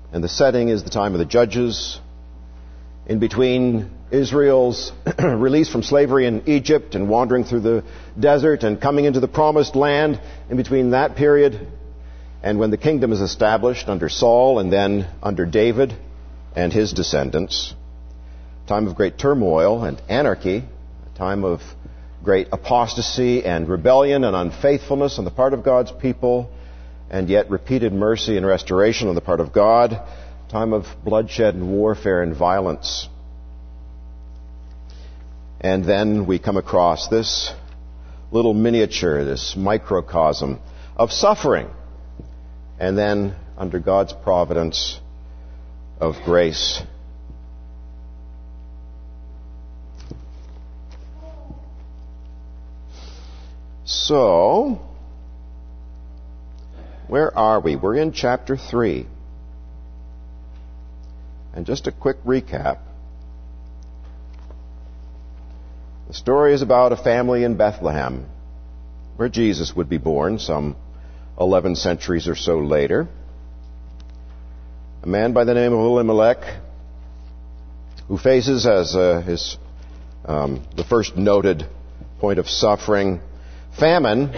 And the setting is the time of the Judges. In between Israel's release from slavery in Egypt and wandering through the desert and coming into the Promised Land, in between that period and when the kingdom is established under Saul and then under David and his descendants. A time of great turmoil and anarchy, a time of great apostasy and rebellion and unfaithfulness on the part of God's people, and yet repeated mercy and restoration on the part of God. A time of bloodshed and warfare and violence. And then we come across this little miniature, this microcosm of suffering. And then, under God's providence, of grace. So, where are we? We're in chapter 3. And just a quick recap. The story is about a family in Bethlehem, where Jesus would be born some 11 centuries or so later. A man by the name of Elimelech, who faces as the first noted point of suffering, famine,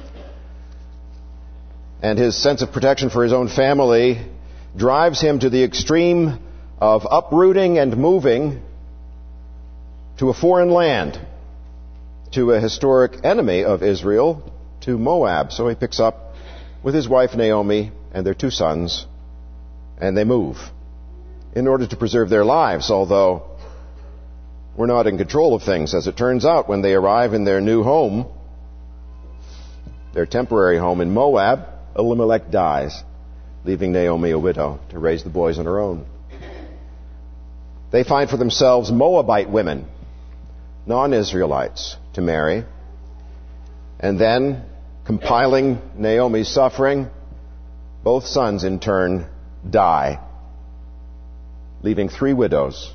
and his sense of protection for his own family drives him to the extreme of uprooting and moving to a foreign land, to a historic enemy of Israel, to Moab. So he picks up with his wife Naomi and their 2 sons, and they move in order to preserve their lives, although we're not in control of things. As it turns out, when they arrive in their new home, their temporary home in Moab, Elimelech dies, leaving Naomi a widow to raise the boys on her own. They find for themselves Moabite women, non-Israelites, to marry. And then, compiling Naomi's suffering, both sons in turn die, leaving 3 widows,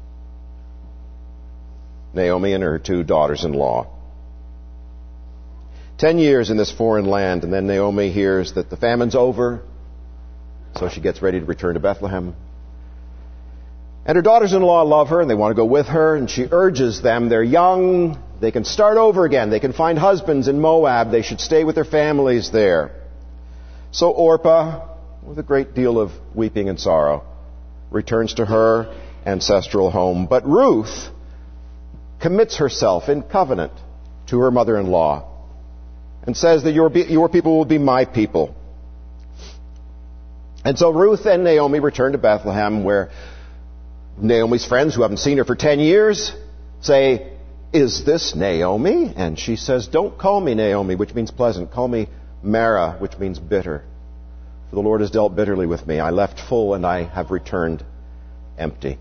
Naomi and her 2 daughters-in-law. 10 years in this foreign land, and then Naomi hears that the famine's over, so she gets ready to return to Bethlehem. And her daughters-in-law love her, and they want to go with her, and she urges them. They're young, they can start over again, they can find husbands in Moab, they should stay with their families there. So Orpah, with a great deal of weeping and sorrow, returns to her ancestral home. But Ruth commits herself in covenant to her mother-in-law and says that your people will be my people. And so Ruth and Naomi return to Bethlehem, where Naomi's friends, who haven't seen her for 10 years, say, "Is this Naomi?" And she says, "Don't call me Naomi," which means pleasant. Call me Mara, which means bitter. For the Lord has dealt bitterly with me. I left full and I have returned empty.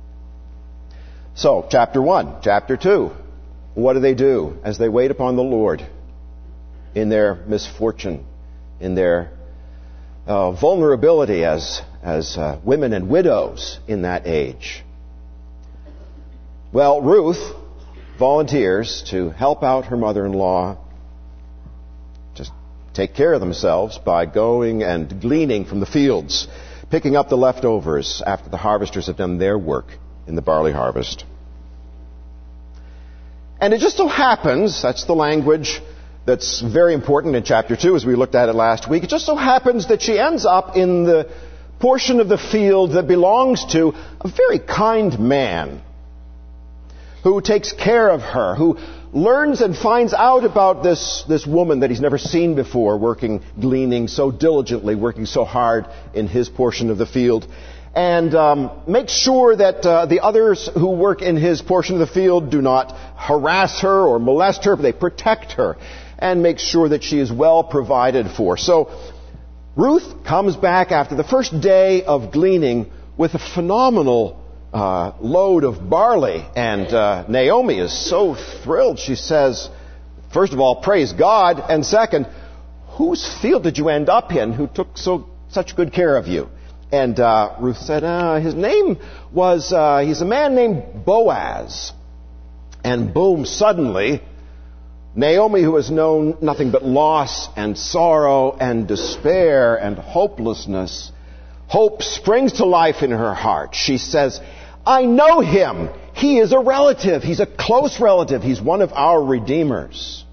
So, chapter 1. Chapter 2. What do as they wait upon the Lord in their misfortune, in their vulnerability as women and widows in that age? Well, Ruth volunteers to help out her mother-in-law, just take care of themselves by going and gleaning from the fields, picking up the leftovers after the harvesters have done their work in the barley harvest. And it just so happens, that's the language that's very important in chapter 2 as we looked at it last week, it just so happens that she ends up in the portion of the field that belongs to a very kind man who takes care of her, who learns and finds out about this woman that he's never seen before, working, gleaning so diligently, working so hard in his portion of the field, and makes sure that the others who work in his portion of the field do not harass her or molest her, but they protect her and make sure that she is well provided for. So Ruth comes back after the first day of gleaning with a phenomenal load of barley, and Naomi is so thrilled. She says, first of all, praise God, and second, whose field did you end up in who took such good care of you? And Ruth said, his name was, he's a man named Boaz. And boom, suddenly, Naomi, who has known nothing but loss and sorrow and despair and hopelessness, Hope springs to life in her heart. She says, I know him. He is a relative. He's a close relative. He's one of our redeemers.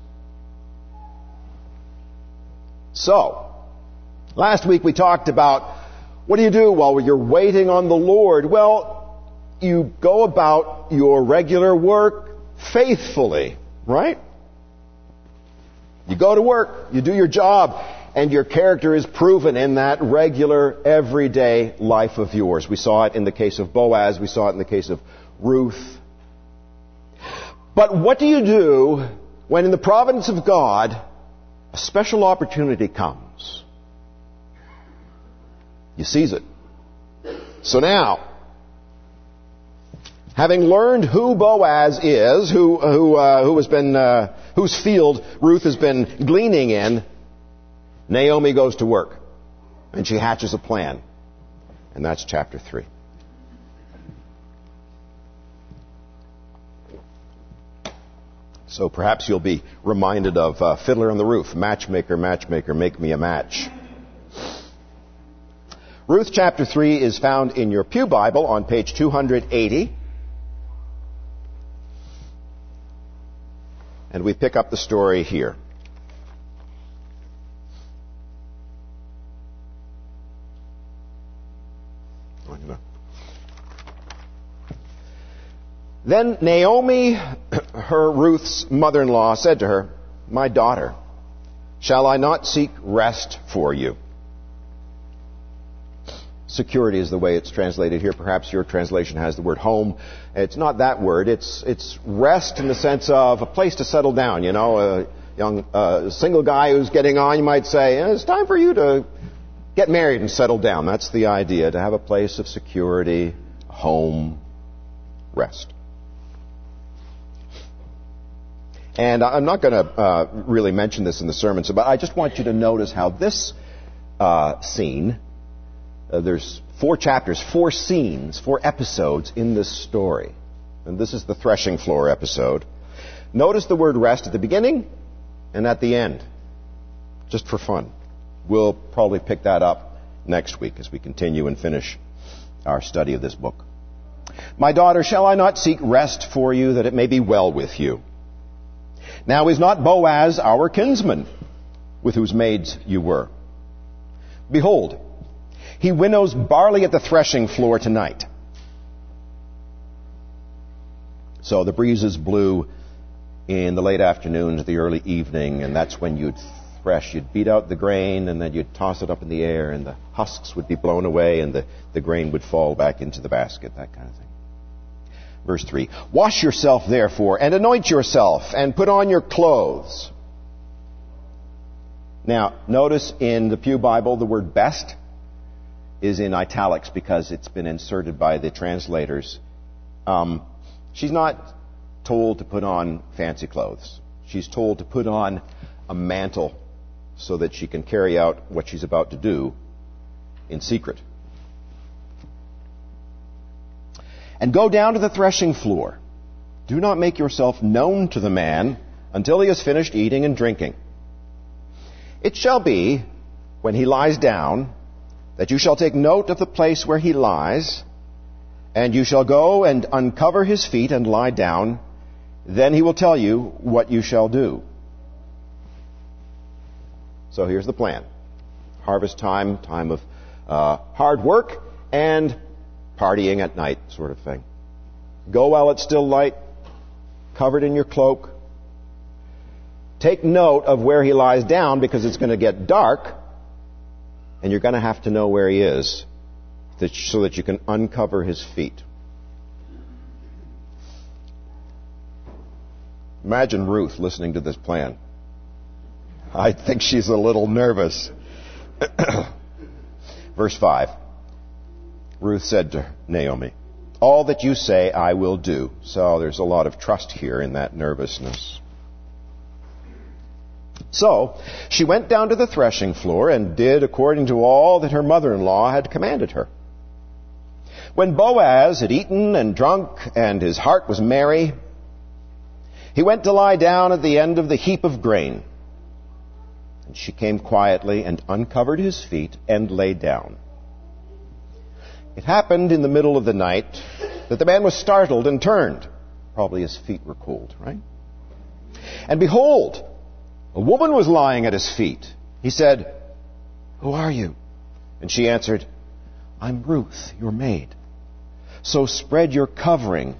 So, last week we talked about what do you do while you're waiting on the Lord? Well, you go about your regular work faithfully, right? You go to work, you do your job, and your character is proven in that regular, everyday life of yours. We saw it in the case of Boaz. We saw it in the case of Ruth. But what do you do when in the providence of God, a special opportunity comes? You seize it. So now, having learned who Boaz is, whose field Ruth has been gleaning in, Naomi goes to work, and she hatches a plan. And that's chapter 3. So perhaps you'll be reminded of Fiddler on the Roof. Matchmaker, matchmaker, make me a match. Ruth chapter 3 is found in your Pew Bible on page 280. And we pick up the story here. Then Naomi, her Ruth's mother-in-law, said to her, My daughter, shall I not seek rest for you? Security is the way it's translated here. Perhaps your translation has the word home. It's not that word. It's rest in the sense of a place to settle down. You know, a young single guy who's getting on, you might say, it's time for you to get married and settle down. That's the idea, to have a place of security, home, rest. And I'm not going to really mention this in the sermon, but I just want you to notice how this scene, there's 4 chapters, 4 scenes, 4 episodes in this story. And this is the threshing floor episode. Notice the word rest at the beginning and at the end, just for fun. We'll probably pick that up next week as we continue and finish our study of this book. My daughter, shall I not seek rest for you, that it may be well with you? Now is not Boaz our kinsman, with whose maids you were? Behold, he winnows barley at the threshing floor tonight. So the breezes blew in the late afternoon to the early evening, and that's when you'd thresh. You'd beat out the grain, and then you'd toss it up in the air, and the husks would be blown away, and the grain would fall back into the basket, that kind of thing. Verse 3, Wash yourself, therefore, and anoint yourself, and put on your clothes. Now, notice in the Pew Bible, the word best is in italics because it's been inserted by the translators. She's not told to put on fancy clothes. She's told to put on a mantle so that she can carry out what she's about to do in secret. And go down to the threshing floor. Do not make yourself known to the man until he has finished eating and drinking. It shall be, when he lies down, that you shall take note of the place where he lies, and you shall go and uncover his feet and lie down. Then he will tell you what you shall do. So here's the plan. Harvest time, time of hard work, and partying at night, sort of thing. Go while it's still light, covered in your cloak. Take note of where he lies down, because it's going to get dark, and you're going to have to know where he is so that you can uncover his feet. Imagine Ruth listening to this plan. I think she's a little nervous. Verse 5. Ruth said to Naomi, All that you say I will do. So there's a lot of trust here in that nervousness. So she went down to the threshing floor and did according to all that her mother-in-law had commanded her. When Boaz had eaten and drunk and his heart was merry, he went to lie down at the end of the heap of grain. And she came quietly and uncovered his feet and lay down. It happened in the middle of the night that the man was startled and turned. Probably his feet were cold, right? And behold, a woman was lying at his feet. He said, "Who are you?" And she answered, "I'm Ruth, your maid. So spread your covering,"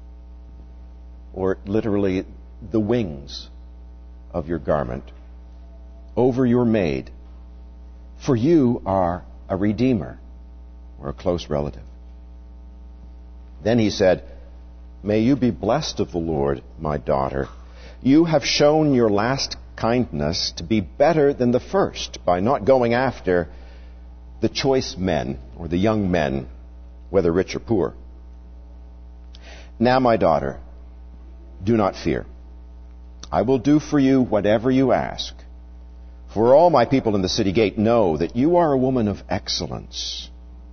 or literally the wings of your garment, "over your maid, for you are a redeemer," or a close relative. Then he said, "May you be blessed of the Lord, my daughter. You have shown your last kindness to be better than the first by not going after the choice men or the young men, whether rich or poor. Now, my daughter, do not fear. I will do for you whatever you ask. For all my people in the city gate know that you are a woman of excellence."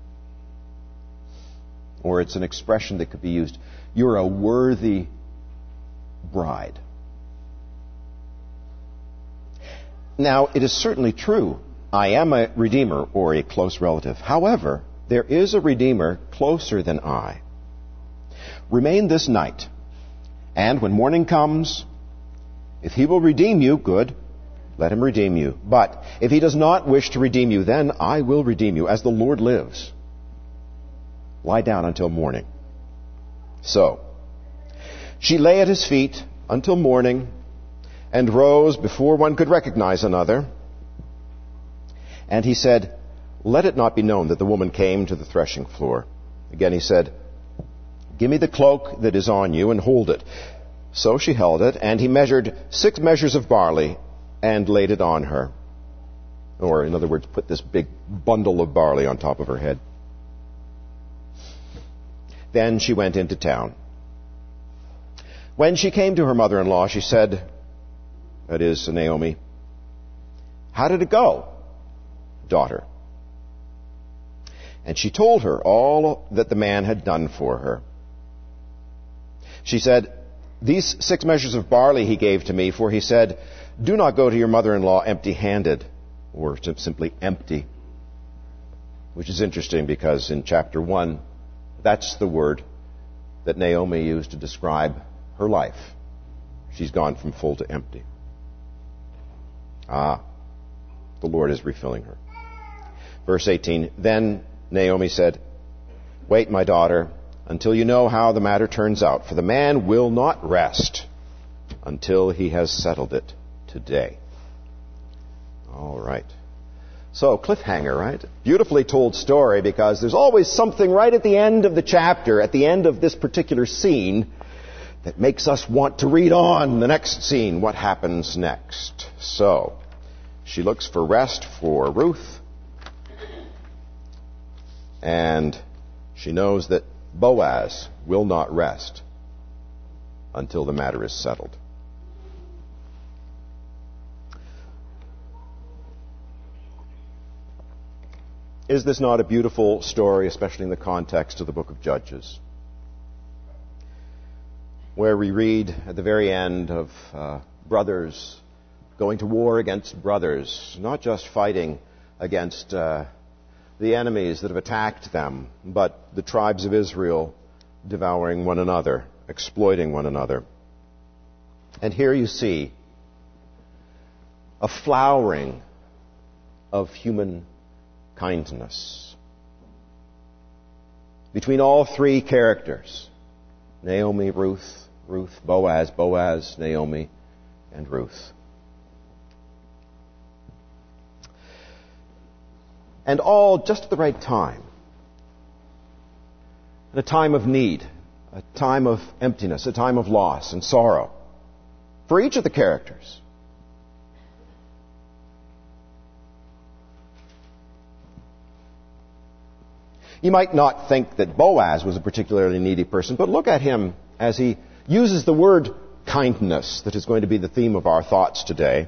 Or it's an expression that could be used, "You're a worthy bride." Now, it is certainly true, I am a redeemer or a close relative. However, there is a redeemer closer than I. Remain this night, and when morning comes, if he will redeem you, good, let him redeem you. But if he does not wish to redeem you, then I will redeem you, as the Lord lives. Lie down until morning. So she lay at his feet until morning, and rose before one could recognize another. And he said, "Let it not be known that the woman came to the threshing floor." Again he said, "Give me the cloak that is on you and hold it." So she held it, and he measured 6 measures of barley and laid it on her. Or, in other words, put this big bundle of barley on top of her head. Then she went into town. When she came to her mother-in-law, she said, that is, Naomi, "How did it go, daughter?" And she told her all that the man had done for her. She said, "These 6 measures of barley he gave to me, for he said, 'Do not go to your mother-in-law empty-handed,'" or simply empty. Which is interesting because in chapter 1, that's the word that Naomi used to describe her life. She's gone from full to empty. The Lord is refilling her. Verse 18, "Then Naomi said, 'Wait, my daughter, until you know how the matter turns out, for the man will not rest until he has settled it today.'" All right. So, cliffhanger, right? Beautifully told story, because there's always something right at the end of the chapter, at the end of this particular scene, that makes us want to read on the next scene, what happens next. So, she looks for rest for Ruth, and she knows that Boaz will not rest until the matter is settled. Is this not a beautiful story, especially in the context of the book of Judges, where we read at the very end of brothers going to war against brothers, not just fighting against the enemies that have attacked them, but the tribes of Israel devouring one another, exploiting one another. And here you see a flowering of human kindness between all 3 characters: Naomi, Ruth, Boaz, Boaz, Naomi, and Ruth. And all just at the right time. In a time of need, a time of emptiness, a time of loss and sorrow for each of the characters. You might not think that Boaz was a particularly needy person, but look at him as he uses the word kindness that is going to be the theme of our thoughts today.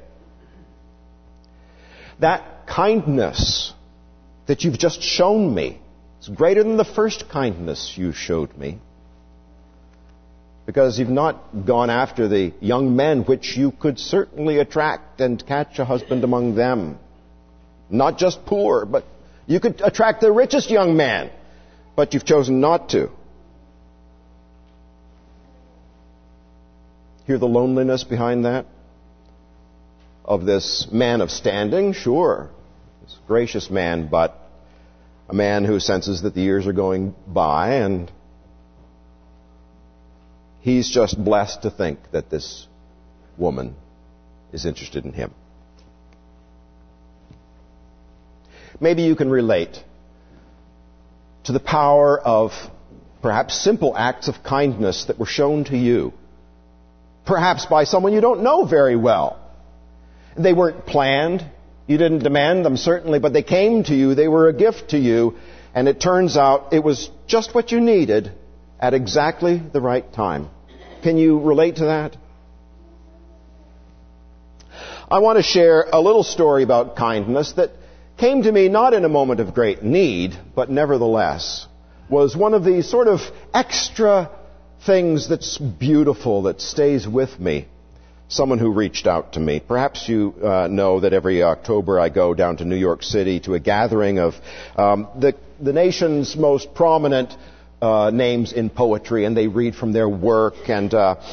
That kindness that you've just shown me is greater than the first kindness you showed me, because you've not gone after the young men which you could certainly attract and catch a husband among them. Not just poor, but you could attract the richest young man but you've chosen not to. Hear the loneliness behind that? Of this man of standing, sure. This gracious man, but a man who senses that the years are going by, and he's just blessed to think that this woman is interested in him. Maybe you can relate to the power of perhaps simple acts of kindness that were shown to you, perhaps by someone you don't know very well. They weren't planned. You didn't demand them, certainly, but they came to you. They were a gift to you. And it turns out it was just what you needed at exactly the right time. Can you relate to that? I want to share a little story about kindness that came to me not in a moment of great need, but nevertheless was one of these sort of extra things that's beautiful, that stays with me. Someone who reached out to me. Perhaps you know that every October I go down to New York City to a gathering of the nation's most prominent names in poetry, and they read from their work. And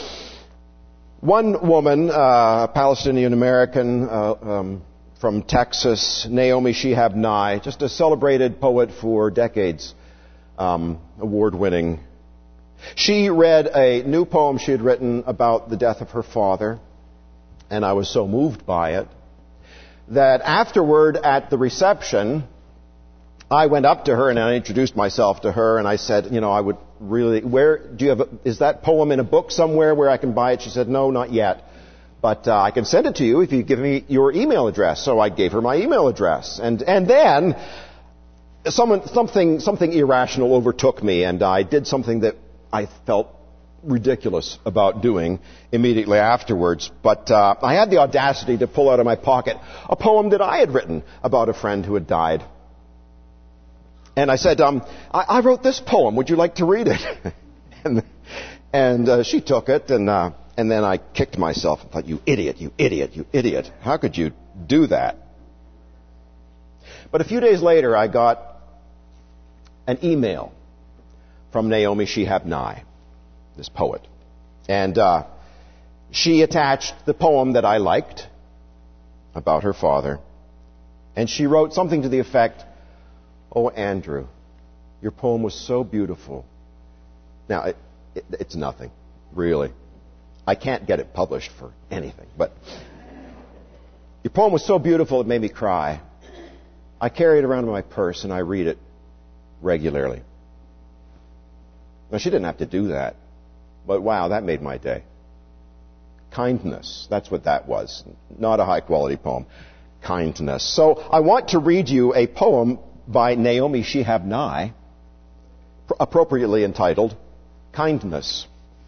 one woman, a Palestinian-American from Texas, Naomi Shihab Nye, just a celebrated poet for decades, award-winning. She read a new poem she had written about the death of her father, and I was so moved by it that afterward at the reception, I went up to her and I introduced myself to her, and I said, I would really, is that poem in a book somewhere where I can buy it? She said, no, not yet, but I can send it to you if you give me your email address. So I gave her my email address, and then something irrational overtook me, and I did something that I felt ridiculous about doing immediately afterwards. But I had the audacity to pull out of my pocket a poem that I had written about a friend who had died. And I said, I wrote this poem. Would you like to read it? and she took it, and then I kicked myself and thought, you idiot, you idiot, you idiot. How could you do that? But a few days later, I got an email from Naomi Shihab Nye, this poet. And she attached the poem that I liked about her father. And she wrote something to the effect, "Oh, Andrew, your poem was so beautiful." Now, it's nothing, really. I can't get it published for anything. But your poem was so beautiful it made me cry. I carry it around in my purse and I read it regularly. Now, she didn't have to do that, but wow, that made my day. Kindness, that's what that was. Not a high-quality poem. Kindness. So I want to read you a poem by Naomi Shihab Nye, appropriately entitled, Kindness.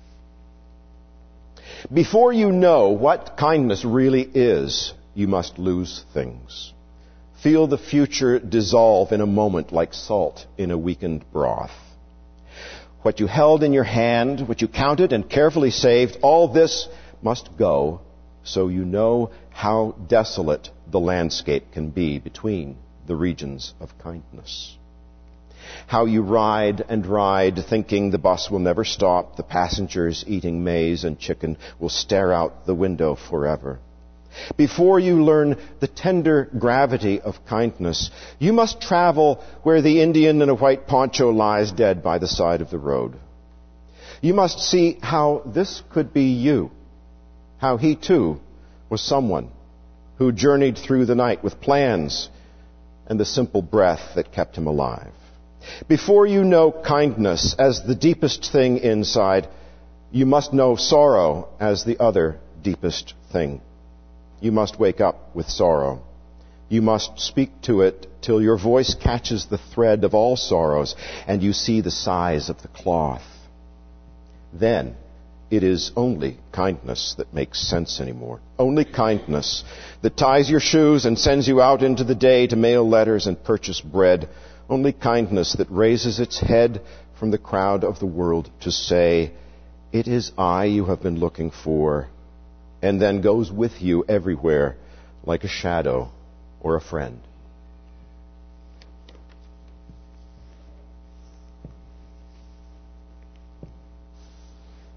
Before you know what kindness really is, you must lose things. Feel the future dissolve in a moment like salt in a weakened broth. What you held in your hand, what you counted and carefully saved, all this must go, so you know how desolate the landscape can be between the regions of kindness. How you ride and ride, thinking the bus will never stop, the passengers eating maize and chicken will stare out the window forever. Before you learn the tender gravity of kindness, you must travel where the Indian in a white poncho lies dead by the side of the road. You must see how this could be you, how he too was someone who journeyed through the night with plans and the simple breath that kept him alive. Before you know kindness as the deepest thing inside, you must know sorrow as the other deepest thing. You must wake up with sorrow. You must speak to it till your voice catches the thread of all sorrows and you see the size of the cloth. Then it is only kindness that makes sense anymore. Only kindness that ties your shoes and sends you out into the day to mail letters and purchase bread. Only kindness that raises its head from the crowd of the world to say, "It is I you have been looking for," and then goes with you everywhere like a shadow or a friend.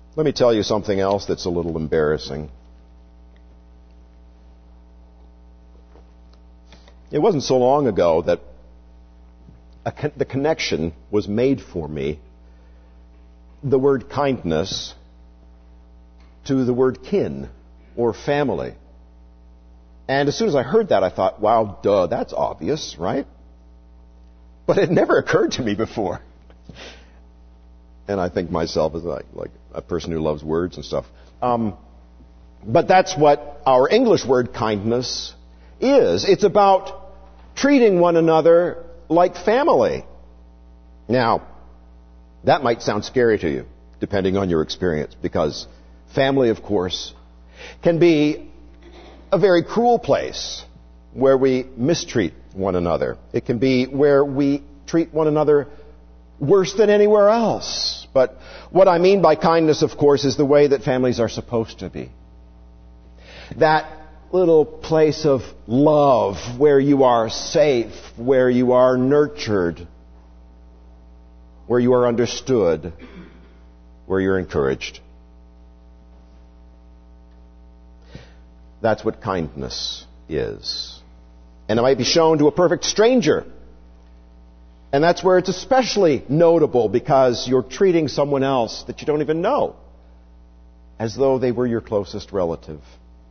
Let me tell you something else that's a little embarrassing. It wasn't so long ago that the connection was made for me, the word kindness, to the word kin or family. And as soon as I heard that, I thought, wow, duh, that's obvious, right? But it never occurred to me before. And I think myself as like a person who loves words and stuff. But that's what our English word kindness is. It's about treating one another like family. Now, that might sound scary to you, depending on your experience, because family, of course, can be a very cruel place where we mistreat one another. It can be where we treat one another worse than anywhere else. But what I mean by kindness, of course, is the way that families are supposed to be. That little place of love where you are safe, where you are nurtured, where you are understood, where you're encouraged. That's what kindness is. And it might be shown to a perfect stranger. And that's where it's especially notable, because you're treating someone else that you don't even know as though they were your closest relative.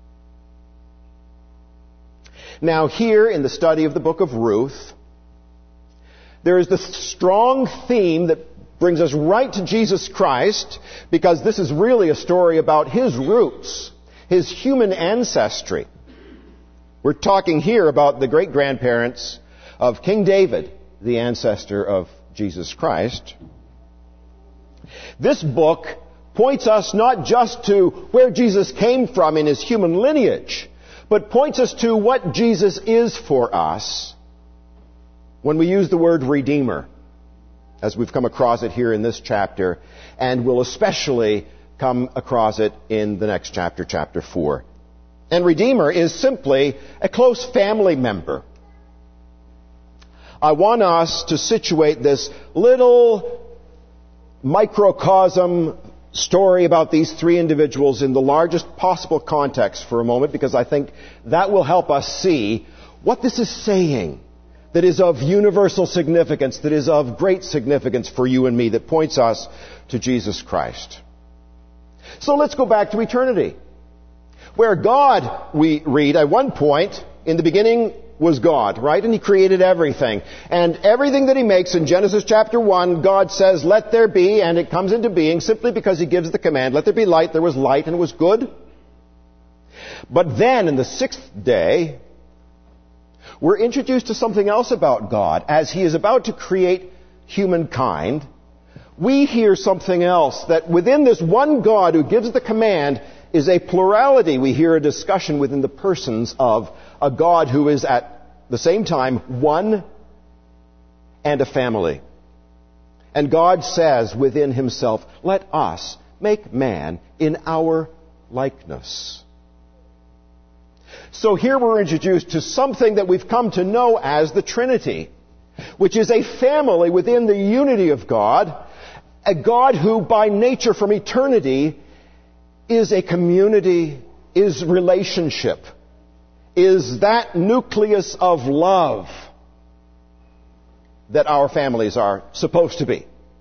Now, here in the study of the book of Ruth, there is this strong theme that brings us right to Jesus Christ, because this is really a story about His roots, His human ancestry. We're talking here about the great-grandparents of King David, the ancestor of Jesus Christ. This book points us not just to where Jesus came from in His human lineage, but points us to what Jesus is for us when we use the word Redeemer, as we've come across it here in this chapter, and will especially come across it in the next chapter, chapter 4. And Redeemer is simply a close family member. I want us to situate this little microcosm story about these three individuals in the largest possible context for a moment, because I think that will help us see what this is saying that is of universal significance, that is of great significance for you and me, that points us to Jesus Christ. So let's go back to eternity, where God, we read, at one point, in the beginning was God, right? And He created everything. And everything that He makes in Genesis chapter 1, God says, let there be, and it comes into being simply because He gives the command, let there be light. There was light, and it was good. But then, in the sixth day, we're introduced to something else about God. As He is about to create humankind, we hear something else, that within this one God who gives the command is a plurality. We hear a discussion within the persons of a God who is at the same time one and a family. And God says within Himself, let us make man in our likeness. So here we're introduced to something that we've come to know as the Trinity, which is a family within the unity of God, a God who by nature from eternity is a community, is relationship, is that nucleus of love that our families are supposed to be.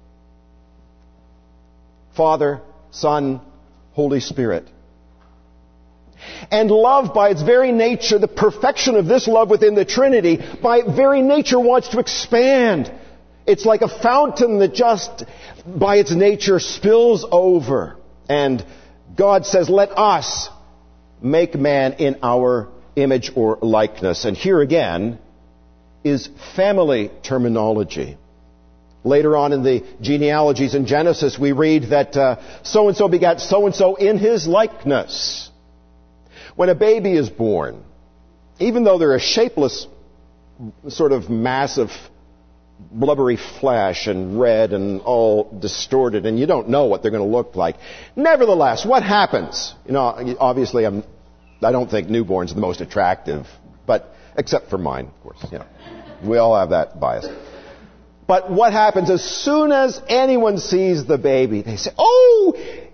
Father, Son, Holy Spirit. And love, by its very nature, the perfection of this love within the Trinity, by very nature wants to expand. It's like a fountain that just, by its nature, spills over. And God says, let us make man in our image or likeness. And here again is family terminology. Later on in the genealogies in Genesis, we read that so-and-so begat so-and-so in his likeness. When a baby is born, even though they're a shapeless sort of mass of blubbery flesh and red and all distorted, and you don't know what they're going to look like. Nevertheless, what happens? You know, obviously I don't think newborns are the most attractive, but except for mine, of course. You know, we all have that bias. But what happens as soon as anyone sees the baby, they say, "Oh,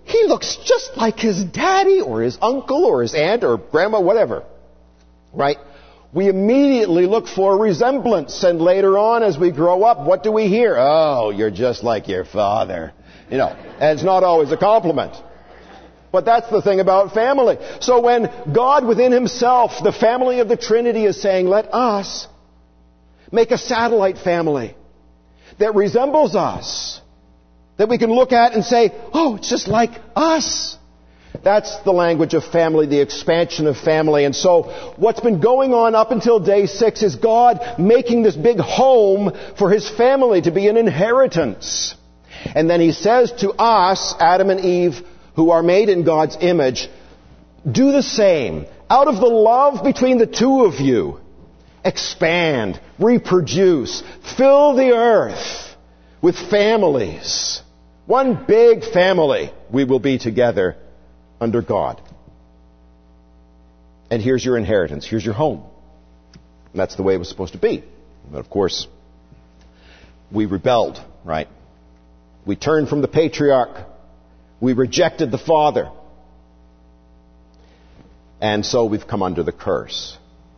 he looks just like his daddy or his uncle or his aunt or grandma, whatever. Right? We immediately look for resemblance, and later on as we grow up, what do we hear? Oh, you're just like your father. And it's not always a compliment. But that's the thing about family. So when God within himself, the family of the Trinity, is saying, let us make a satellite family that resembles us, that we can look at and say, oh, it's just like us. That's the language of family, the expansion of family. And so what's been going on up until day 6 is God making this big home for his family to be an inheritance. And then he says to us, Adam and Eve, who are made in God's image, do the same. Out of the love between the two of you, expand, reproduce, fill the earth with families. One big family we will be together under God. And here's your inheritance. Here's your home. And that's the way it was supposed to be. But of course, we rebelled, right? We turned from the patriarch. We rejected the father. And so we've come under the curse.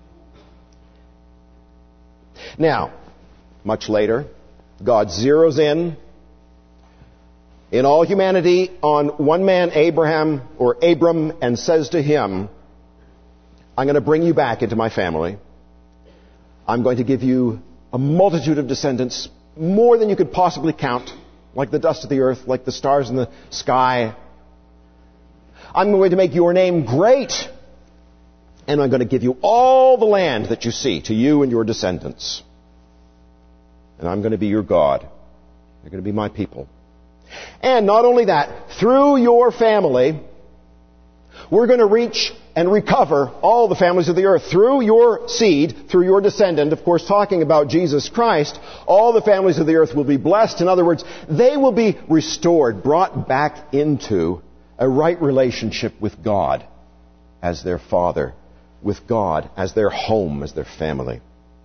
Now, much later, God zeroes in all humanity on one man, Abram, and says to him, I'm going to bring you back into my family. I'm going to give you a multitude of descendants, more than you could possibly count, like the dust of the earth, like the stars in the sky. I'm going to make your name great, and I'm going to give you all the land that you see to you and your descendants. And I'm going to be your God. You're going to be my people. And not only that, through your family, we're going to reach and recover all the families of the earth. Through your seed, through your descendant, of course talking about Jesus Christ, all the families of the earth will be blessed. In other words, they will be restored, brought back into a right relationship with God as their father, with God as their home, as their family.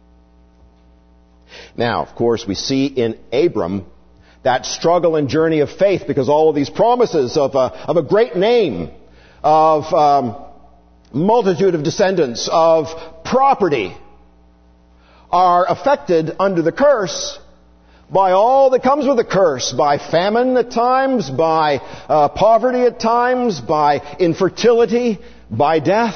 Now, of course, we see in Abram that struggle and journey of faith, because all of these promises of a great name, of multitude of descendants, of property, are affected under the curse by all that comes with the curse, by famine at times, by poverty at times, by infertility, by death.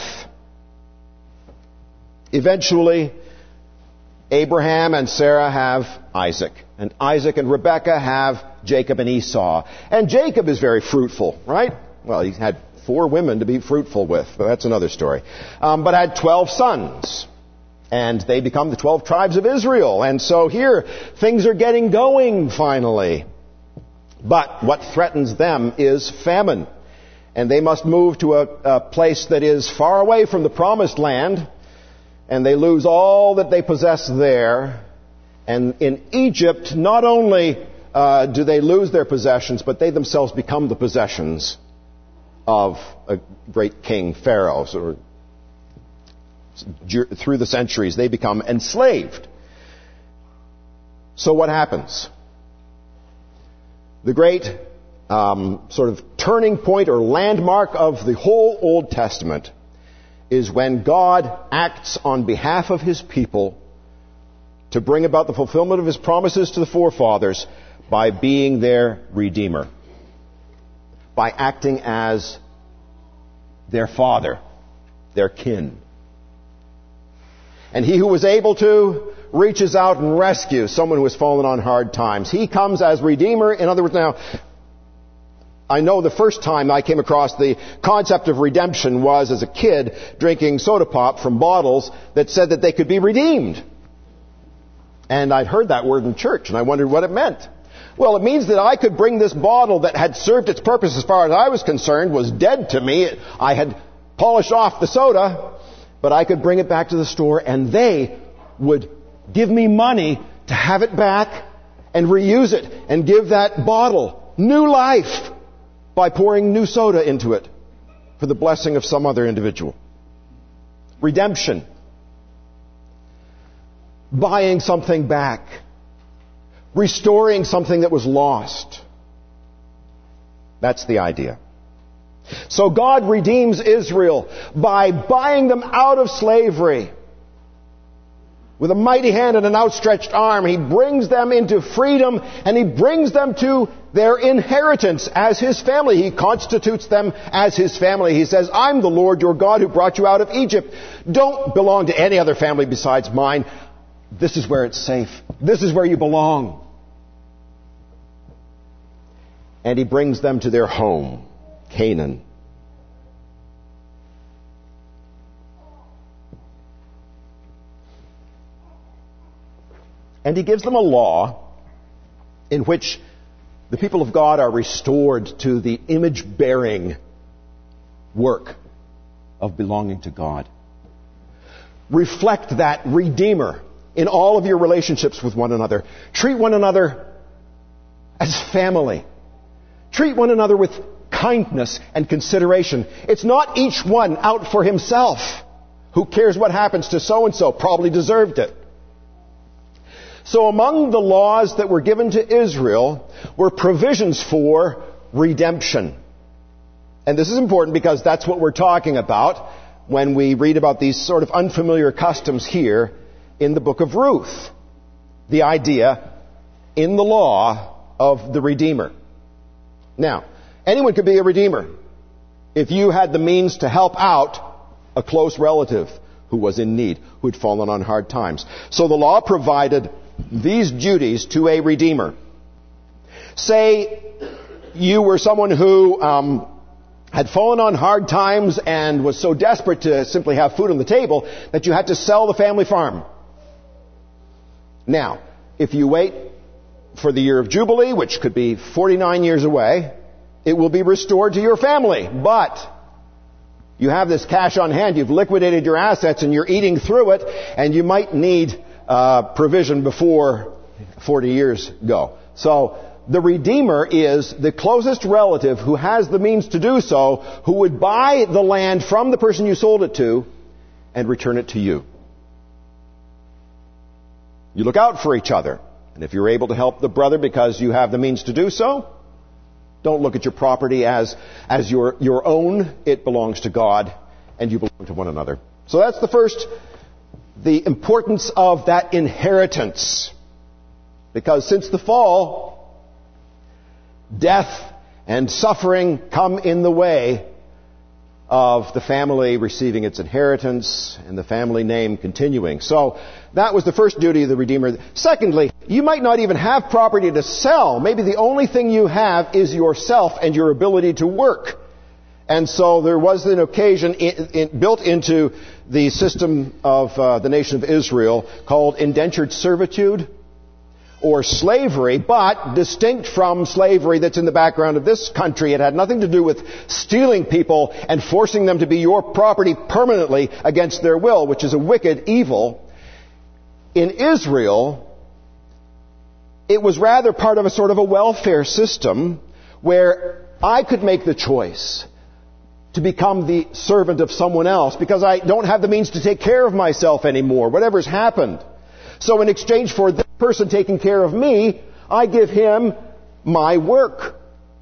Eventually, Abraham and Sarah have Isaac, and Isaac and Rebekah have Jacob and Esau. And Jacob is very fruitful, right? Well, he's had 4 women to be fruitful with, but that's another story. But had 12 sons, and they become the 12 tribes of Israel. And so here, things are getting going finally. But what threatens them is famine. And they must move to a place that is far away from the promised land, and they lose all that they possess there. And in Egypt, not only do they lose their possessions, but they themselves become the possessions of a great king, Pharaoh. So through the centuries, they become enslaved. So what happens? The great sort of turning point or landmark of the whole Old Testament is when God acts on behalf of his people to bring about the fulfillment of his promises to the forefathers by being their Redeemer, by acting as their father, their kin. And he who was able to reaches out and rescues someone who has fallen on hard times. He comes as Redeemer. In other words, now, I know the first time I came across the concept of redemption was as a kid drinking soda pop from bottles that said that they could be redeemed. And I'd heard that word in church, and I wondered what it meant. Well, it means that I could bring this bottle that had served its purpose as far as I was concerned, was dead to me. I had polished off the soda, but I could bring it back to the store, and they would give me money to have it back and reuse it and give that bottle new life by pouring new soda into it for the blessing of some other individual. Redemption. Buying something back. Restoring something that was lost. That's the idea. So God redeems Israel by buying them out of slavery. With a mighty hand and an outstretched arm, He brings them into freedom, and He brings them to their inheritance as His family. He constitutes them as His family. He says, I'm the Lord your God who brought you out of Egypt. Don't belong to any other family besides mine. This is where it's safe. This is where you belong. And He brings them to their home, Canaan. And He gives them a law in which the people of God are restored to the image-bearing work of belonging to God. Reflect that Redeemer in all of your relationships with one another. Treat one another as family. Treat one another with kindness and consideration. It's not each one out for himself. Who cares what happens to so-and-so? Probably deserved it. So among the laws that were given to Israel were provisions for redemption. And this is important because that's what we're talking about when we read about these sort of unfamiliar customs here in the book of Ruth. The idea in the law of the Redeemer. Now, anyone could be a Redeemer if you had the means to help out a close relative who was in need, who had fallen on hard times. So the law provided these duties to a Redeemer. Say you were someone who had fallen on hard times and was so desperate to simply have food on the table that you had to sell the family farm. Now, if you wait for the year of Jubilee, which could be 49 years away, it will be restored to your family. But you have this cash on hand, you've liquidated your assets, and you're eating through it, and you might need provision before 40 years go. So the Redeemer is the closest relative who has the means to do so, who would buy the land from the person you sold it to and return it to you. You look out for each other. And if you're able to help the brother because you have the means to do so, don't look at your property as your own. It belongs to God, and you belong to one another. So that's the first, the importance of that inheritance. Because since the fall, death and suffering come in the way of the family receiving its inheritance and the family name continuing. So that was the first duty of the Redeemer. Secondly, you might not even have property to sell. Maybe the only thing you have is yourself and your ability to work. And so there was an occasion built into the system of the nation of Israel called indentured servitude or slavery, but distinct from slavery that's in the background of this country. It had nothing to do with stealing people and forcing them to be your property permanently against their will, which is a wicked evil. In Israel, it was rather part of a sort of a welfare system where I could make the choice to become the servant of someone else because I don't have the means to take care of myself anymore, whatever's happened. So in exchange for this person taking care of me, I give him my work.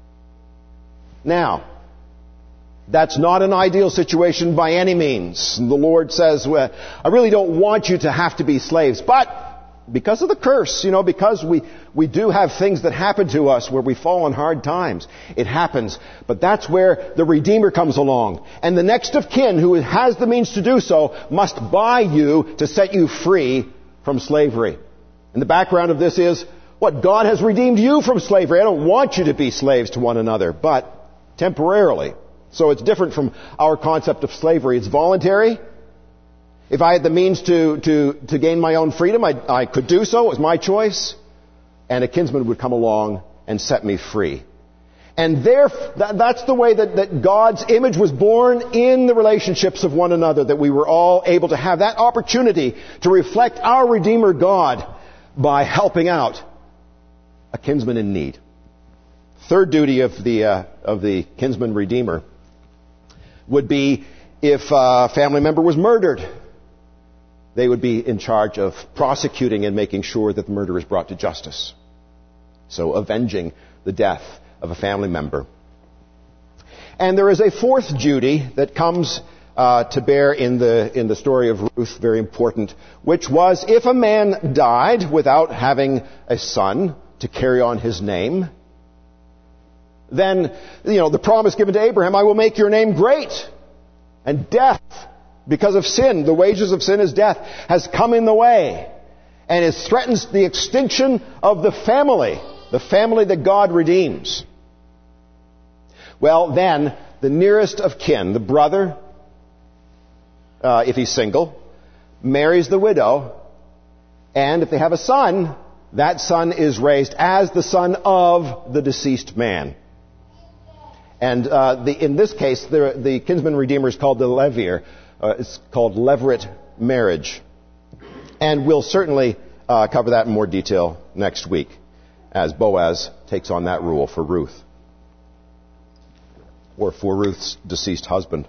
Now, that's not an ideal situation by any means. The Lord says, well, I really don't want you to have to be slaves. But because of the curse, because we do have things that happen to us where we fall on hard times. It happens. But that's where the Redeemer comes along. And the next of kin who has the means to do so must buy you to set you free from slavery. And the background of this is, God has redeemed you from slavery. I don't want you to be slaves to one another, but temporarily. So it's different from our concept of slavery. It's voluntary. If I had the means to gain my own freedom, I could do so. It was my choice. And a kinsman would come along and set me free. And that's the way that God's image was born in the relationships of one another, that we were all able to have that opportunity to reflect our Redeemer God by helping out a kinsman in need. Third duty of the kinsman Redeemer would be if a family member was murdered. They would be in charge of prosecuting and making sure that the murder is brought to justice. So avenging the death of a family member. And there is a fourth duty that comes to bear in the story of Ruth, very important, which was if a man died without having a son to carry on his name, then, the promise given to Abraham, I will make your name great. And death, because of sin, the wages of sin is death, has come in the way. And it threatens the extinction of the family that God redeems. Well, then, the nearest of kin, the brother, if he's single, marries the widow, and if they have a son, that son is raised as the son of the deceased man. And in this case, the kinsman redeemer is called the levirate. It's called levirate marriage. And we'll certainly cover that in more detail next week as Boaz takes on that rule for Ruth, or for Ruth's deceased husband.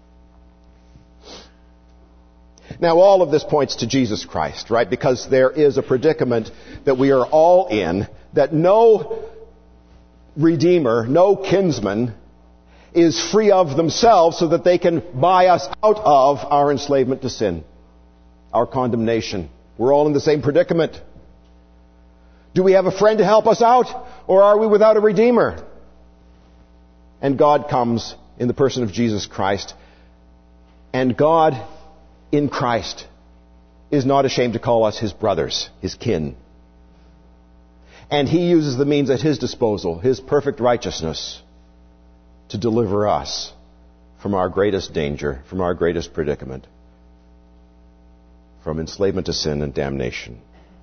Now, all of this points to Jesus Christ, right? Because there is a predicament that we are all in, that no redeemer, no kinsman is free of themselves so that they can buy us out of our enslavement to sin, our condemnation. We're all in the same predicament. Do we have a friend to help us out, or are we without a redeemer? And God comes in the person of Jesus Christ, and God in Christ is not ashamed to call us His brothers, His kin. And He uses the means at His disposal, His perfect righteousness, to deliver us from our greatest danger, from our greatest predicament, from enslavement to sin and damnation.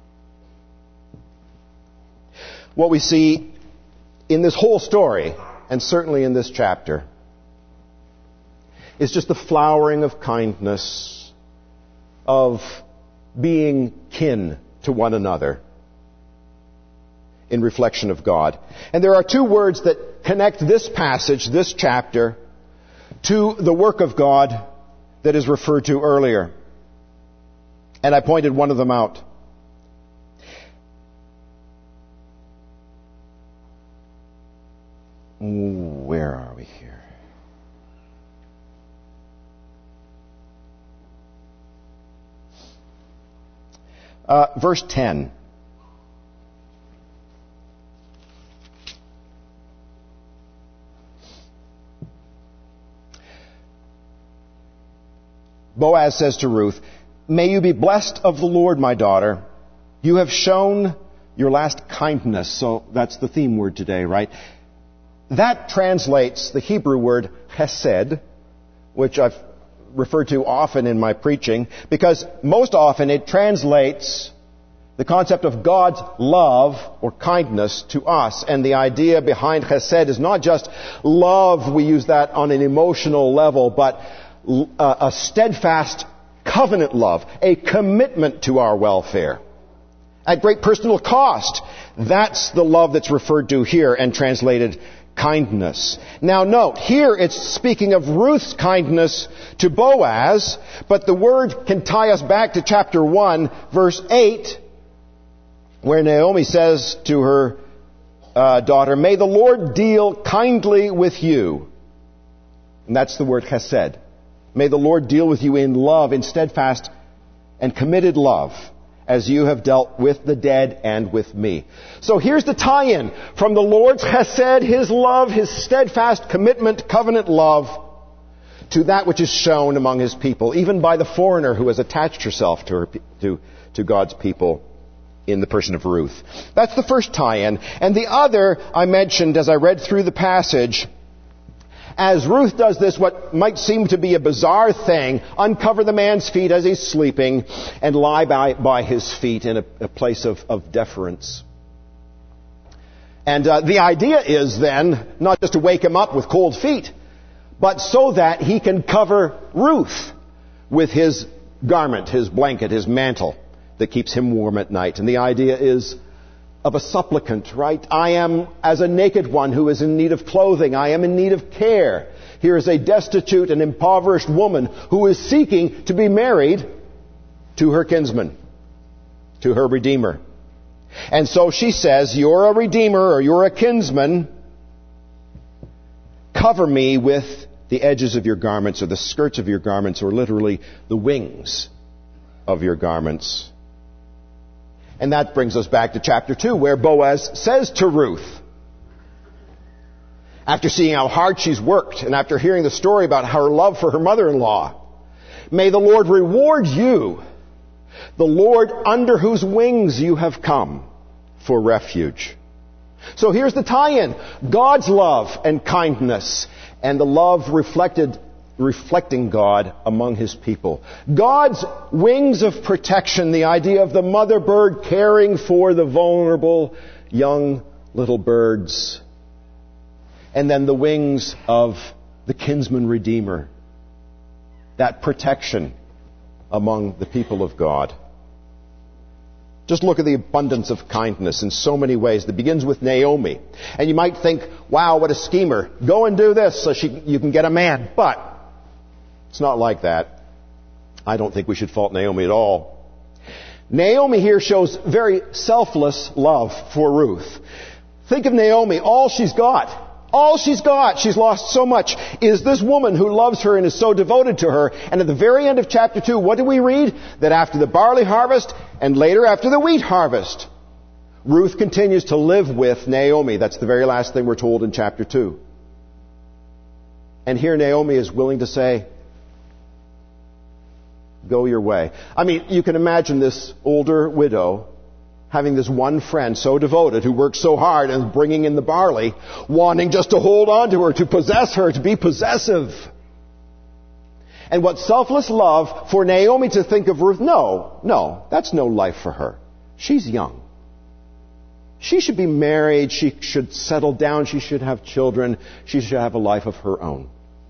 What we see in this whole story, and certainly in this chapter, is just the flowering of kindness, of being kin to one another in reflection of God. And there are two words that connect this passage, this chapter, to the work of God that is referred to earlier. And I pointed one of them out. Where are we here? Verse 10. Boaz says to Ruth, "May you be blessed of the Lord, my daughter. You have shown your last kindness." So that's the theme word today, right? That translates the Hebrew word chesed, which I've referred to often in my preaching, because most often it translates the concept of God's love or kindness to us. And the idea behind chesed is not just love, we use that on an emotional level, but a steadfast covenant love, a commitment to our welfare at great personal cost. That's the love that's referred to here and translated kindness. Now note, here it's speaking of Ruth's kindness to Boaz, but the word can tie us back to chapter 1, verse 8, where Naomi says to her daughter, "May the Lord deal kindly with you." And that's the word chesed. May the Lord deal with you in love, in steadfast and committed love, as you have dealt with the dead and with me. So here's the tie-in from the Lord's chesed, His love, His steadfast commitment, covenant love, to that which is shown among His people, even by the foreigner who has attached herself to God's people in the person of Ruth. That's the first tie-in. And the other I mentioned as I read through the passage, as Ruth does this, what might seem to be a bizarre thing, uncover the man's feet as he's sleeping and lie by his feet in a place of deference. And the idea is then not just to wake him up with cold feet, but so that he can cover Ruth with his garment, his blanket, his mantle that keeps him warm at night. And the idea is of a supplicant, right? I am as a naked one who is in need of clothing. I am in need of care. Here is a destitute and impoverished woman who is seeking to be married to her kinsman, to her redeemer. And so she says, "You're a redeemer, or you're a kinsman. cover me with the edges of your garments, or the skirts of your garments, or literally the wings of your garments. And that brings us back to chapter 2, where Boaz says to Ruth, after seeing how hard she's worked, and after hearing the story about her love for her mother-in-law, may the Lord reward you, the Lord under whose wings you have come for refuge. So here's the tie-in. God's love and kindness, and the love reflecting God among His people. God's wings of protection, the idea of the mother bird caring for the vulnerable young little birds. And then the wings of the kinsman redeemer. That protection among the people of God. Just look at the abundance of kindness in so many ways. That begins with Naomi. And you might think, wow, what a schemer. Go and do this so you can get a man. But it's not like that. I don't think we should fault Naomi at all. Naomi here shows very selfless love for Ruth. Think of Naomi, all she's got. All she's got, she's lost so much, is this woman who loves her and is so devoted to her. And at the very end of chapter 2, what do we read? That after the barley harvest, and later after the wheat harvest, Ruth continues to live with Naomi. That's the very last thing we're told in chapter 2. And here Naomi is willing to say, go your way. I mean, you can imagine this older widow having this one friend so devoted, who works so hard and bringing in the barley, wanting just to hold on to her, to possess her, to be possessive. And what selfless love for Naomi to think of Ruth, no, that's no life for her. She's young. She should be married, she should settle down, she should have children, she should have a life of her own.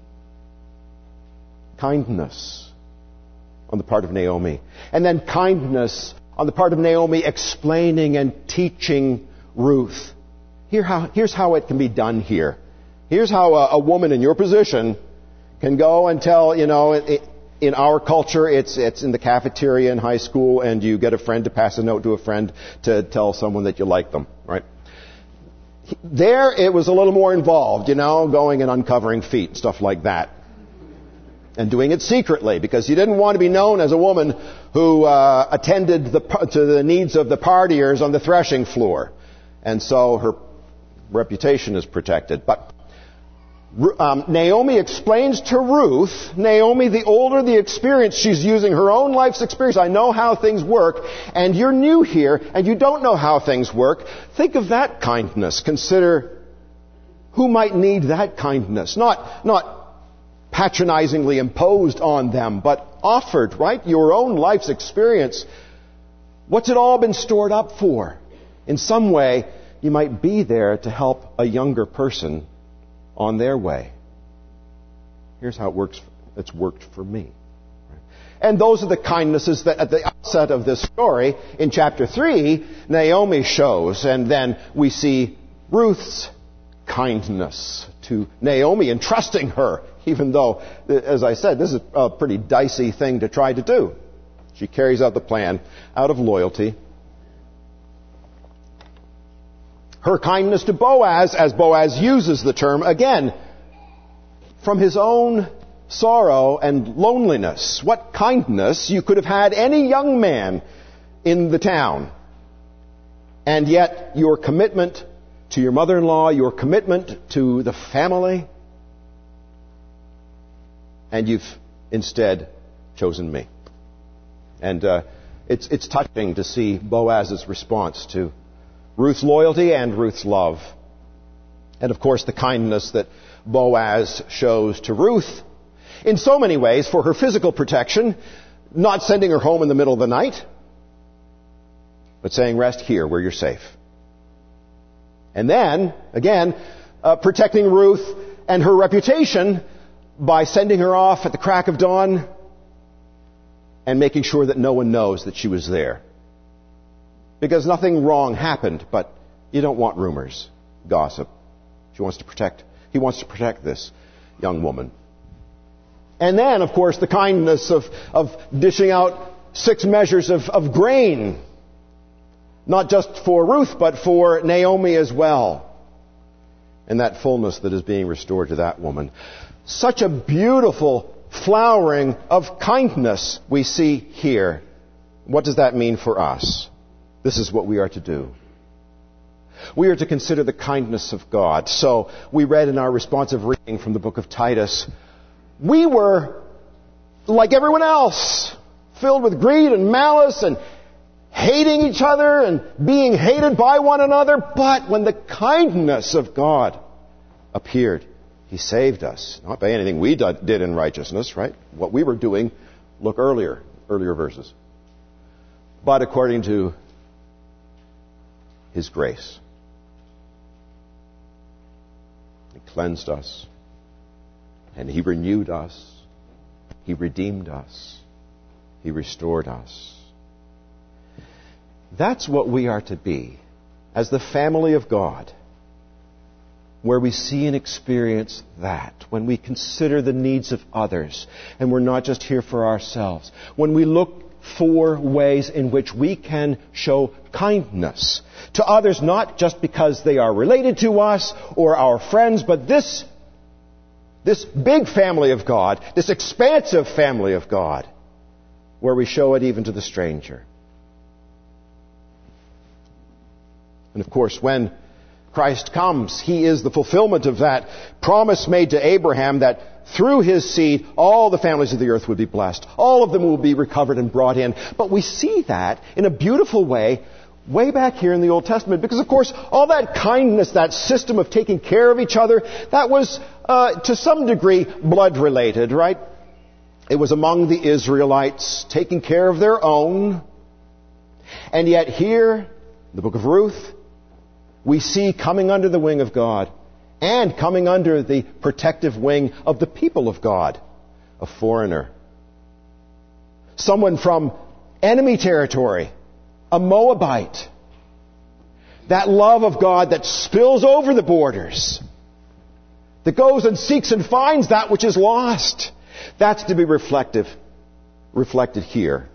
Kindness on the part of Naomi. And then kindness on the part of Naomi explaining and teaching Ruth. Here's how it can be done here. Here's how a woman in your position can go and tell, in our culture, it's in the cafeteria in high school, and you get a friend to pass a note to a friend to tell someone that you like them, right? There, it was a little more involved, going and uncovering feet and stuff like that. And doing it secretly, because you didn't want to be known as a woman who attended to the needs of the partiers on the threshing floor. And so her reputation is protected. But Naomi explains to Ruth, Naomi, the older, the experienced, she's using her own life's experience. I know how things work, and you're new here, and you don't know how things work. Think of that kindness. Consider who might need that kindness. Not patronizingly imposed on them, but offered, right? Your own life's experience. What's it all been stored up for? In some way, you might be there to help a younger person on their way. Here's how it works. It's worked for me. And those are the kindnesses that at the outset of this story, in chapter 3, Naomi shows. And then we see Ruth's kindness to Naomi, entrusting her, even though, as I said, this is a pretty dicey thing to try to do. She carries out the plan out of loyalty. Her kindness to Boaz, as Boaz uses the term, again, from his own sorrow and loneliness. What kindness you could have had any young man in the town. And yet your commitment to your mother-in-law, your commitment to the family, and you've instead chosen me. And it's touching to see Boaz's response to Ruth's loyalty and Ruth's love. And of course the kindness that Boaz shows to Ruth in so many ways for her physical protection, not sending her home in the middle of the night, but saying, rest here where you're safe. And then, again, protecting Ruth and her reputation by sending her off at the crack of dawn and making sure that no one knows that she was there. Because nothing wrong happened, but you don't want rumors, gossip. He wants to protect this young woman. And then, of course, the kindness of dishing out 6 measures of grain. Not just for Ruth, but for Naomi as well. and that fullness that is being restored to that woman. Such a beautiful flowering of kindness we see here. What does that mean for us? This is what we are to do. We are to consider the kindness of God. So we read in our responsive reading from the book of Titus, we were like everyone else, filled with greed and malice and hating each other and being hated by one another. But when the kindness of God appeared, He saved us. Not by anything we did in righteousness, right? What we were doing, look earlier verses. But according to His grace. He cleansed us. And He renewed us. He redeemed us. He restored us. That's what we are to be as the family of God, where we see and experience that, when we consider the needs of others, and we're not just here for ourselves, when we look for ways in which we can show kindness to others, not just because they are related to us or our friends, but this big family of God, this expansive family of God, where we show it even to the stranger. And of course, when Christ comes, He is the fulfillment of that promise made to Abraham that through his seed, all the families of the earth would be blessed. All of them will be recovered and brought in. But we see that in a beautiful way back here in the Old Testament. Because, of course, all that kindness, that system of taking care of each other, that was, to some degree, blood-related, right? It was among the Israelites, taking care of their own. And yet here, in the book of Ruth, we see coming under the wing of God and coming under the protective wing of the people of God, a foreigner. Someone from enemy territory, a Moabite. That love of God that spills over the borders, that goes and seeks and finds that which is lost. That's to be reflected here.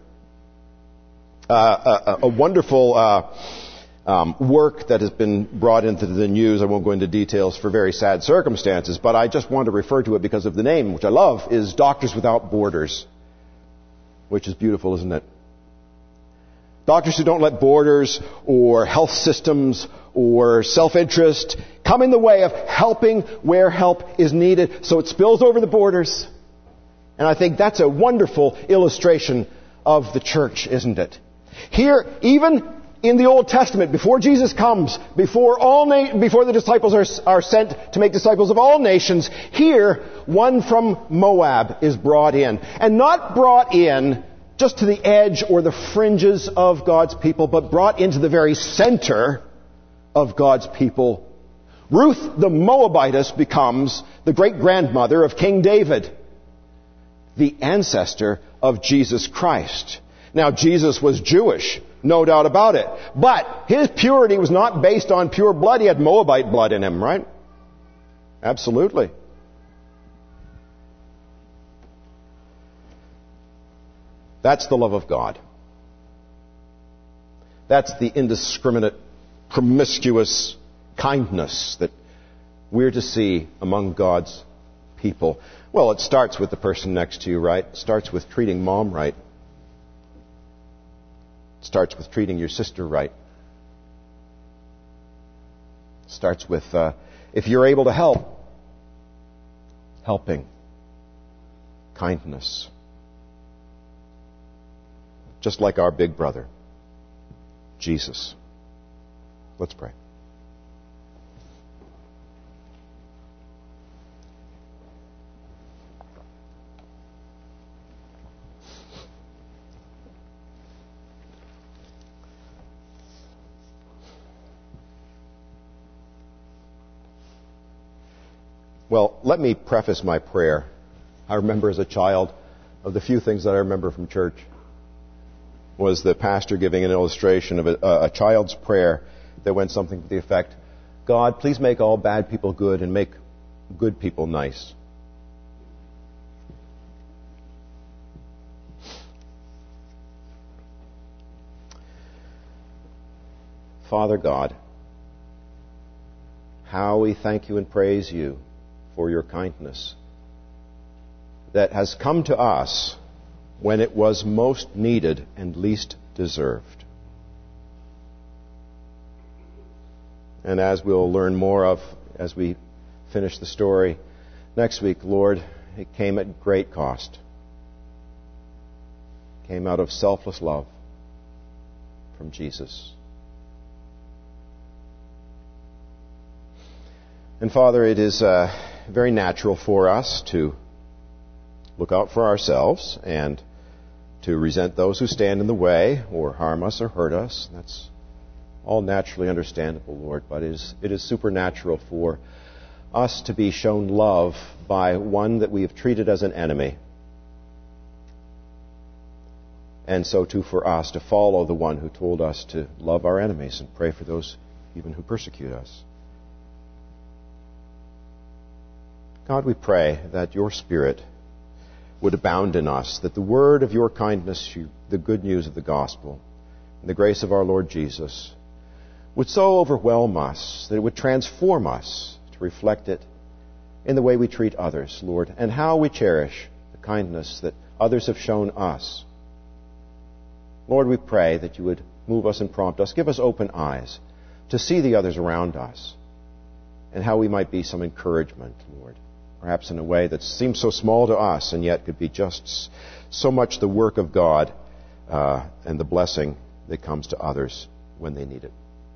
A wonderful work that has been brought into the news. I won't go into details for very sad circumstances, but I just want to refer to it because of the name, which I love, is Doctors Without Borders, which is beautiful, isn't it? Doctors who don't let borders or health systems or self-interest come in the way of helping where help is needed, so it spills over the borders. And I think that's a wonderful illustration of the church, isn't it? Here, even in the Old Testament, before Jesus comes, before the disciples are sent to make disciples of all nations, here, one from Moab is brought in. And not brought in just to the edge or the fringes of God's people, but brought into the very center of God's people. Ruth the Moabitess becomes the great-grandmother of King David, the ancestor of Jesus Christ. Now, Jesus was Jewish, no doubt about it. But his purity was not based on pure blood. He had Moabite blood in him, right? Absolutely. That's the love of God. That's the indiscriminate, promiscuous kindness that we're to see among God's people. Well, it starts with the person next to you, right? It starts with treating mom right. It starts with treating your sister right. It starts with, if you're able to help, helping. Kindness. Just like our big brother, Jesus. Let's pray. Well, let me preface my prayer. I remember as a child, of the few things that I remember from church, was the pastor giving an illustration of a child's prayer that went something to the effect, God, please make all bad people good and make good people nice. Father God, how we thank you and praise you for your kindness that has come to us when it was most needed and least deserved. And as we'll learn more of as we finish the story next week, Lord, it came at great cost. It came out of selfless love from Jesus. And Father, it is very natural for us to look out for ourselves and to resent those who stand in the way or harm us or hurt us. That's all naturally understandable, Lord, but it is supernatural for us to be shown love by one that we have treated as an enemy. And so too for us to follow the one who told us to love our enemies and pray for those even who persecute us. God, we pray that your Spirit would abound in us, that the word of your kindness, the good news of the gospel, and the grace of our Lord Jesus would so overwhelm us that it would transform us to reflect it in the way we treat others, Lord, and how we cherish the kindness that others have shown us. Lord, we pray that you would move us and prompt us, give us open eyes to see the others around us and how we might be some encouragement, Lord, perhaps in a way that seems so small to us and yet could be just so much the work of God and the blessing that comes to others when they need it.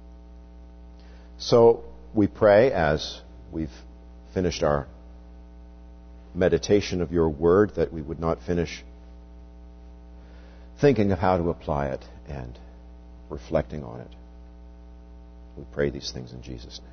So we pray as we've finished our meditation of your word that we would not finish thinking of how to apply it and reflecting on it. We pray these things in Jesus' name.